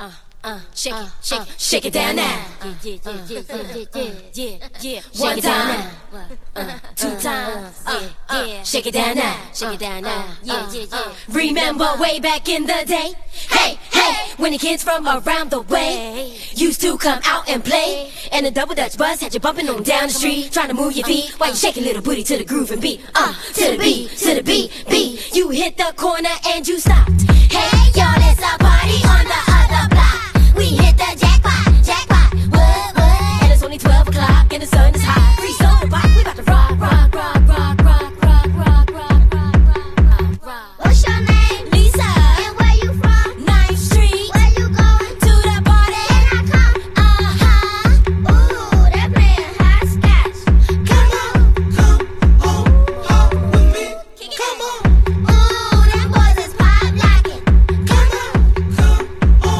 Shake it down now. Yeah. One time, two times. Shake it down now. Shake it down now. Yeah. Remember way back in the day? Hey, when the kids from around the way used to come out and play, and the double dutch bus had you bumping on down the street, trying to move your feet while you shaking little booty to the groove and beat. To the beat. You hit the corner and you stopped. Hey, y'all, it's a party on the other block. We hit the jackpot, what? And it's only 12 o'clock and the sun is hot. Free soda pop, we about to rock. What's your name? Lisa. And where you from? 9th Street. Where you going? To the party. Can I come? Ooh, they're playing hot scotch. Come on with me. Come on. Ooh, them boys is pop locking. Come on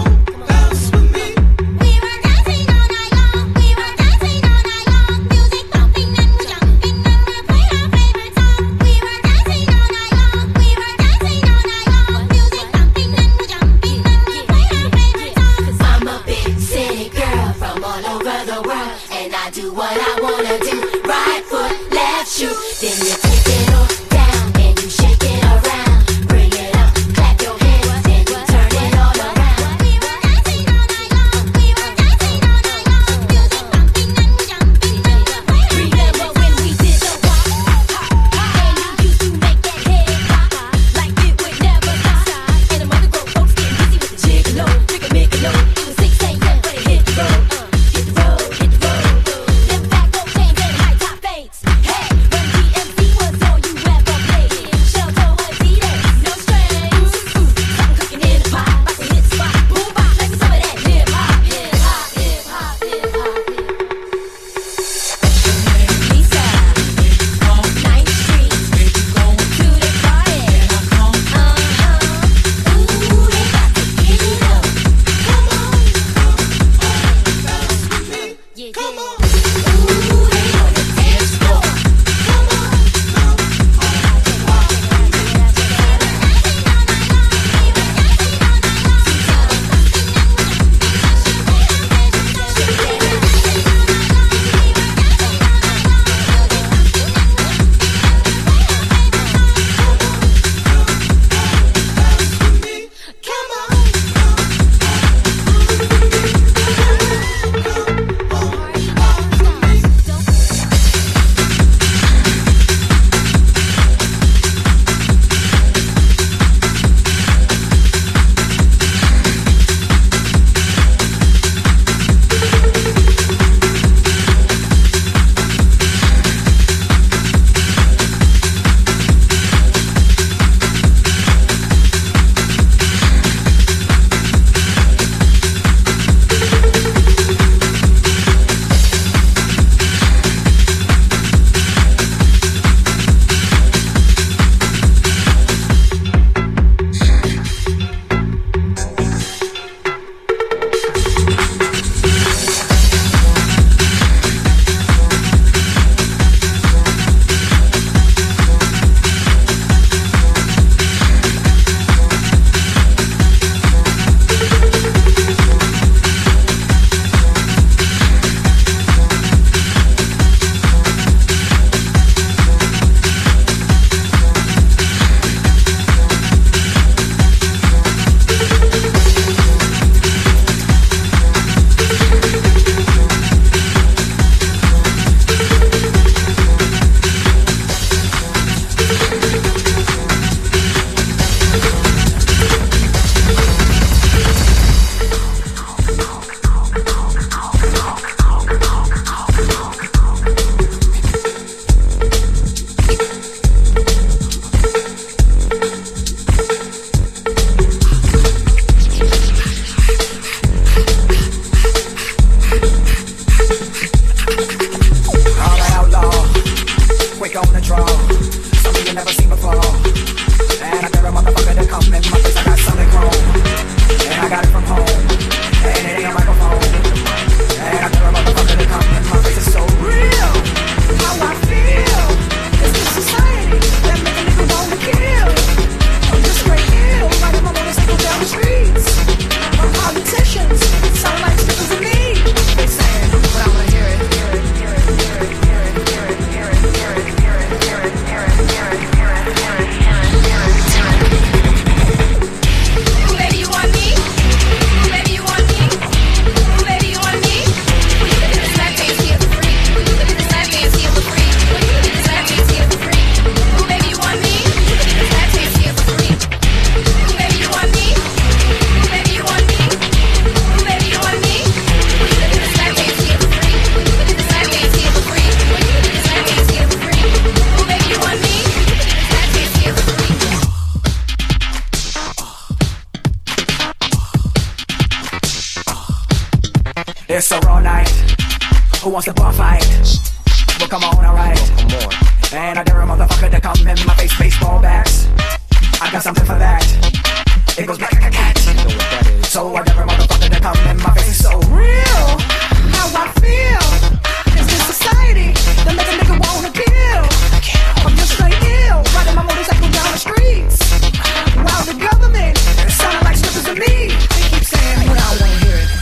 It's a raw night. Who wants to bar fight? Well, come on, alright. And I dare a motherfucker to come in my face, baseball bats. I got something for that. It goes like a cat. So I dare a motherfucker to come in my face. It's so real. How I feel. It's this society that make a nigga wanna kill. I'm just straight ill, riding my motorcycle down the streets. While the government sounding like strippers to me. They keep saying what I wanna hear it.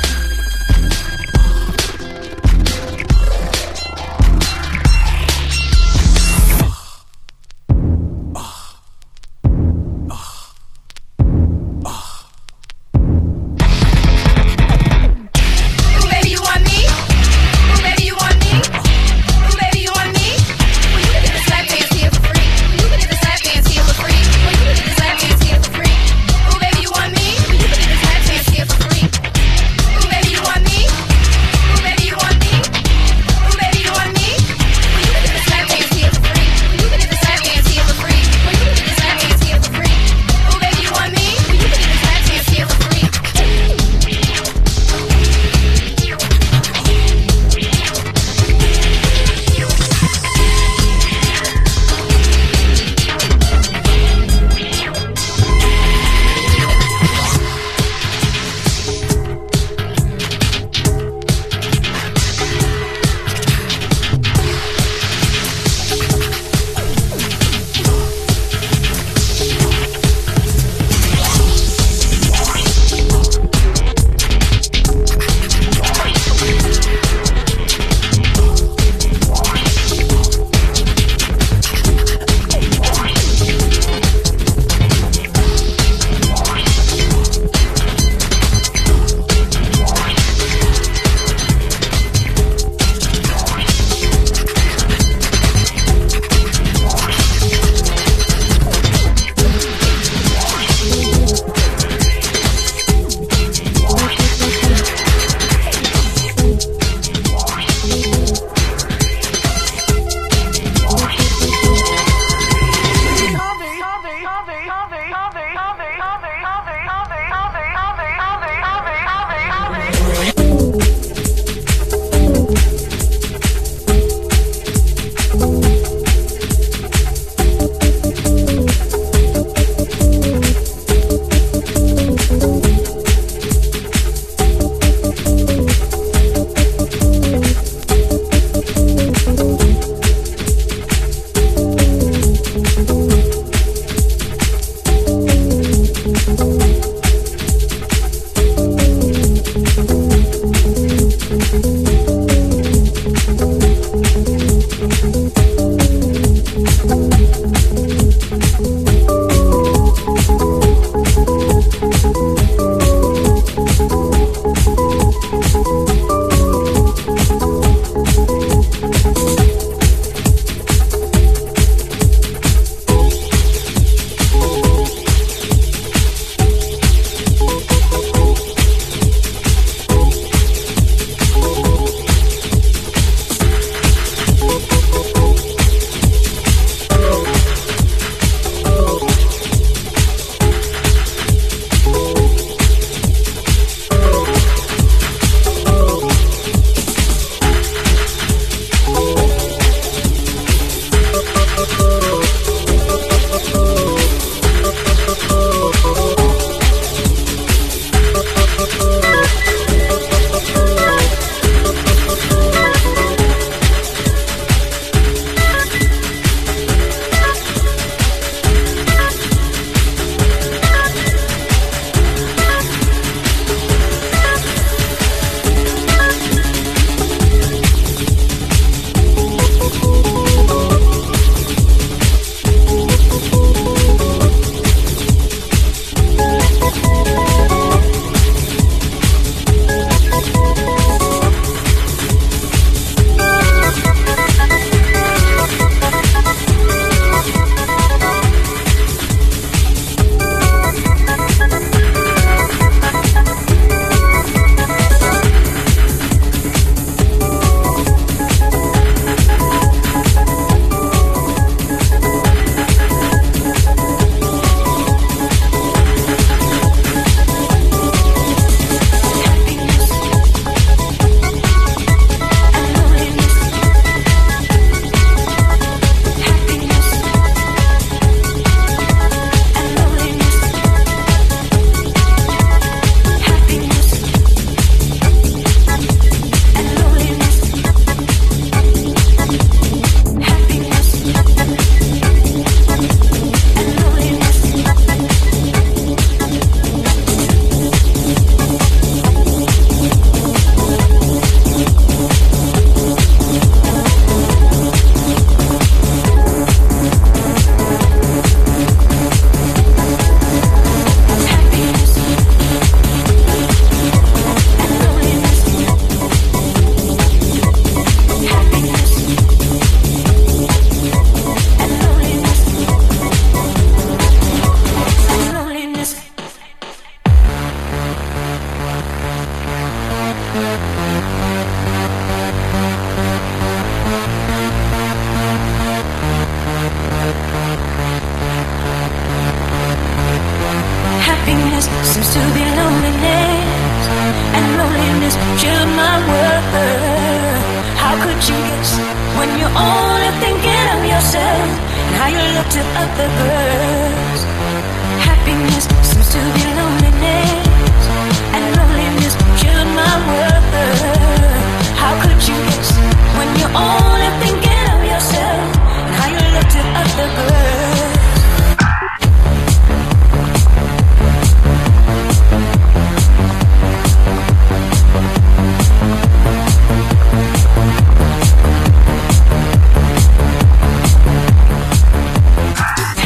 Happiness seems to be loneliness, and loneliness chilled my world. How could you guess when you're only thinking of yourself and how you look to other girls? Happiness seems to be loneliness, and loneliness chilled my world. How could you guess when you're only thinking of yourself and how you look to other girls?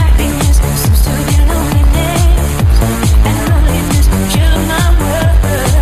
Happiness seems to be loneliness, and loneliness chilled my world.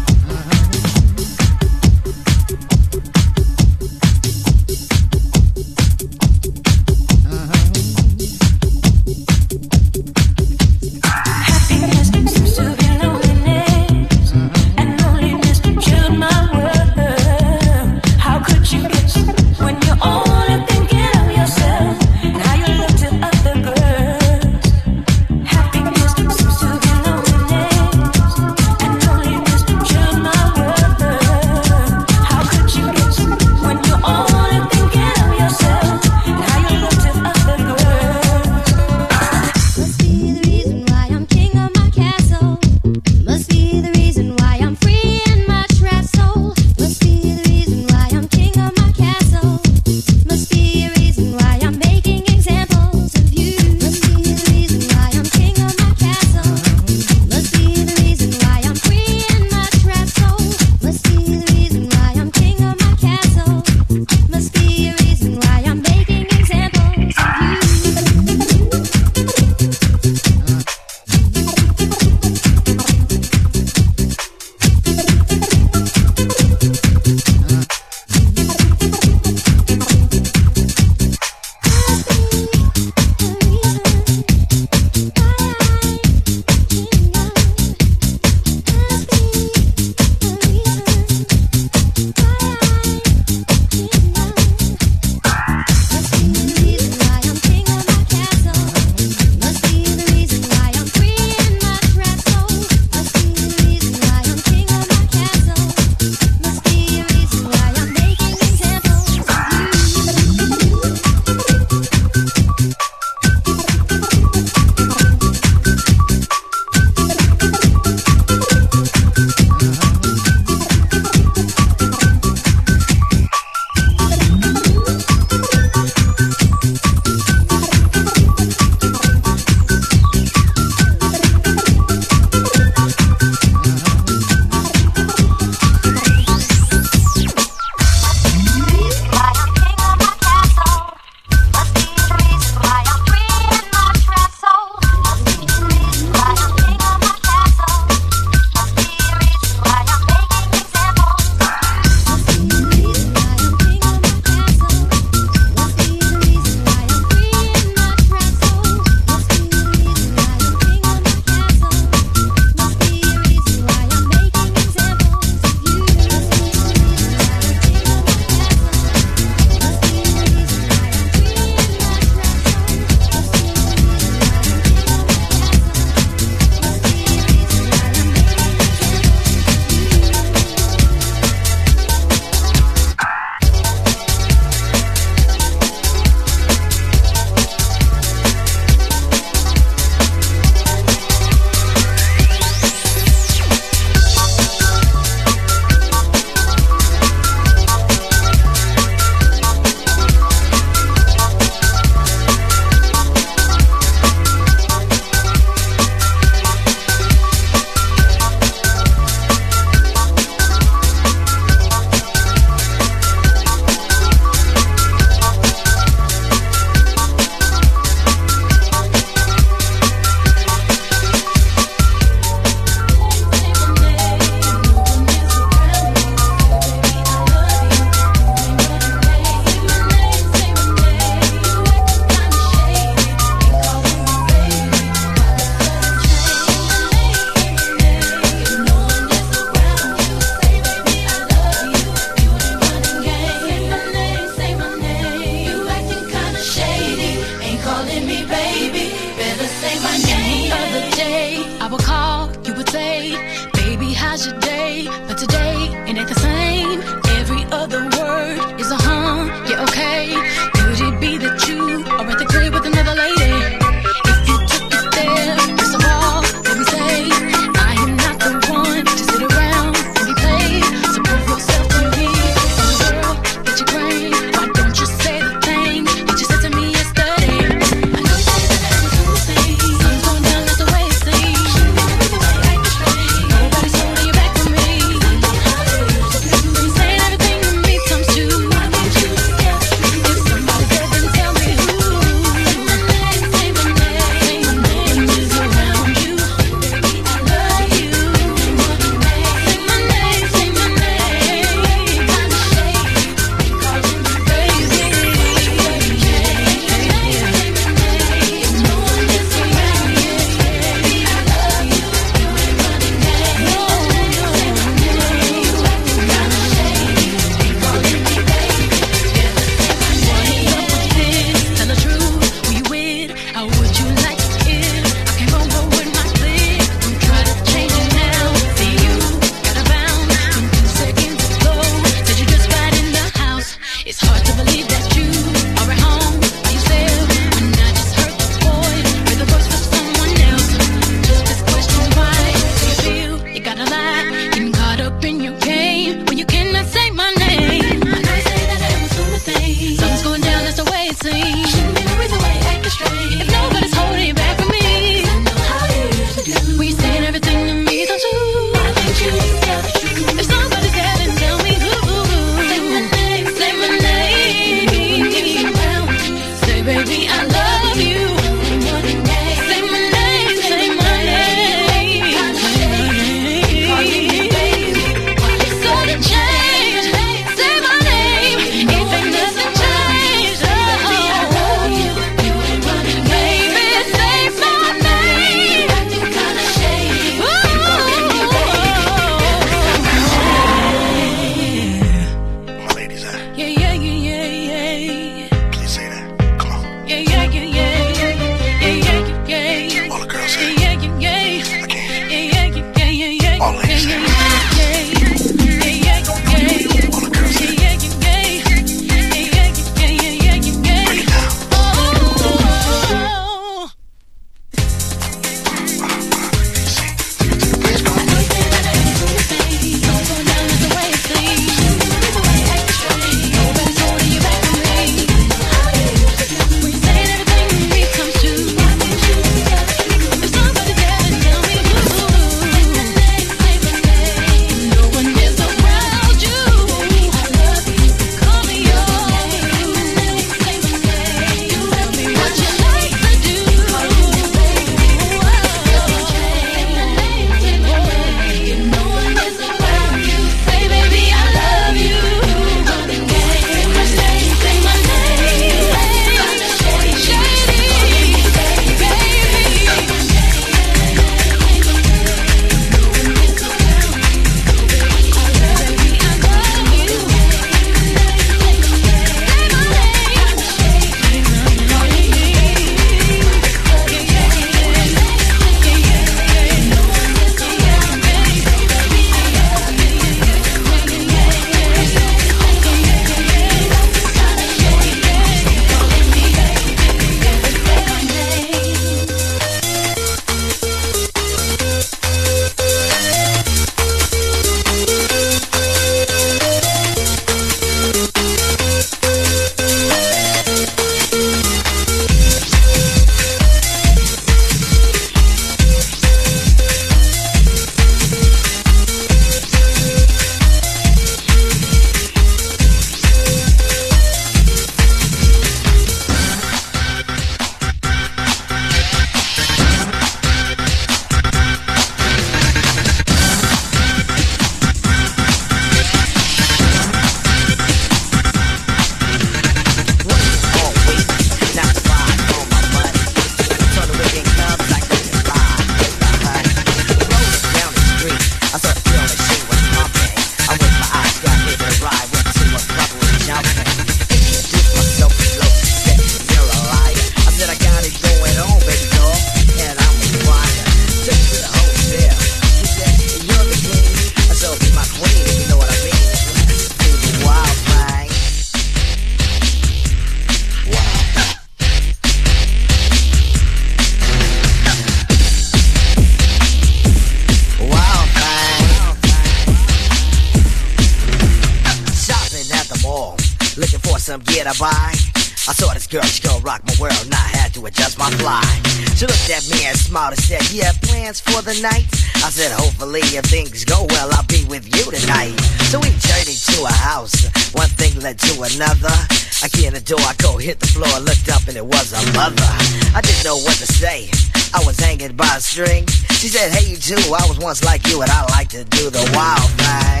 I buy? I saw this girl, she gon' rock my world, and I had to adjust my fly. She looked at me and smiled and said, you have plans for the night? I said, hopefully if things go well, I'll be with you tonight. So we journeyed to a house, one thing led to another. I key in the door, I go hit the floor, looked up and it was a mother. I didn't know what to say, I was hanging by a string. She said, hey you too, I was once like you and I like to do the wild thing.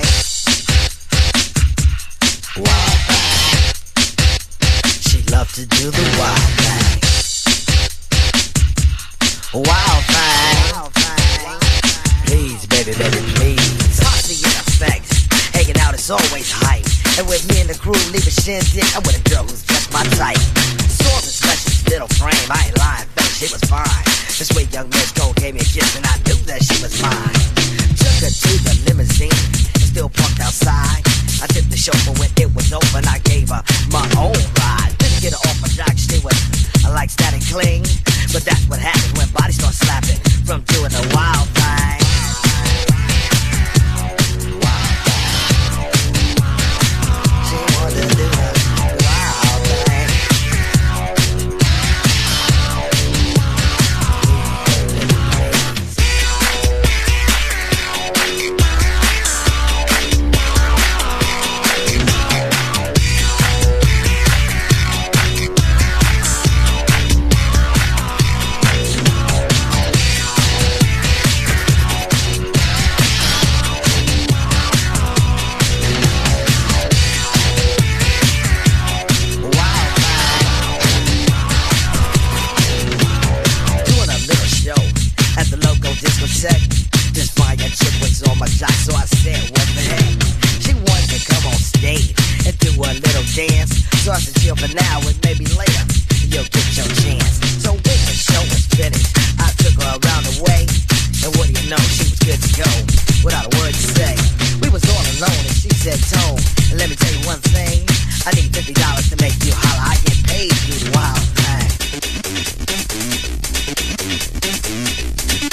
Wild thing. She loved to do the wild thing. Wild thing. Please, baby, baby, please. Posse in effect, hanging out is always hype. And with me and the crew leave a shindig, I'm with a girl who's just my type. Swords and special little frame, I ain't lying, fella, she was fine. This way young Miss Gold gave me a kiss and I knew that she was mine. Took her to the limousine, still parked outside. I tipped the chauffeur when it was open, I gave her my own ride. Didn't get her off my jock, she was like static cling. But that's what happens when bodies start slapping from doing the wild thing. She wanted to do the wild thing. This fire chick was on my jock, so I said, what the heck? She wanted to come on stage and do a little dance. So I said, chill for now and maybe later you'll get your chance. So when the show was finished, I took her around the way. And what do you know, she was good to go, without a word to say. We was all alone and she said, Tone, and let me tell you one thing, I need $50 to make you holler. I get paid to do the wild thing.